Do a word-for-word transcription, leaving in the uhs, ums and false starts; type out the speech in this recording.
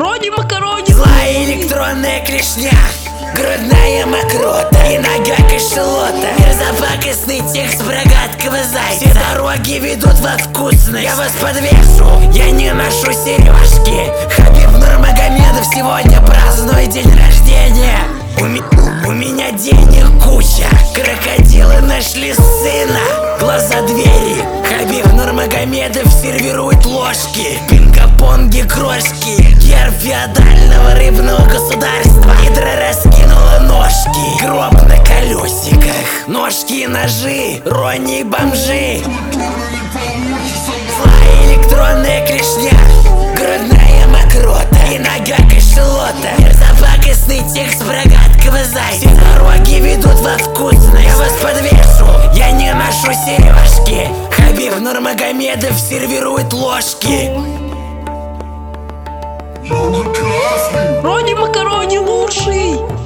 Вроде макарони. Злая электронная клешня, грудная мокрота и нога кашелота. Мерзопакостный текст про гадкого зайца. Все дороги ведут во вкусность. Я вас подвешу, я не ношу сережки. Хабиб Нурмагомедов сегодня празднует день рождения. У, ми у меня денег куча. Крокодилы нашли сына. Глаза двери. Хабиб Нурмагомедов сервирует ложки. Пинг-понги крошки. Герб феодального рыбного государства. Гидра раскинула ножки. Гроб на колесиках. Ножки и ножи. Рони и бомжи. Злая электронная клешня, грудная мокрота и нога кашелота. Мерзопакостный текст про гадкого зайца. Все дороги ведут во вкусность. Я вас подвешу, я не ношу сережки. Хабиб Нурмагомедов сервирует ложки. Вроде макарони лучший.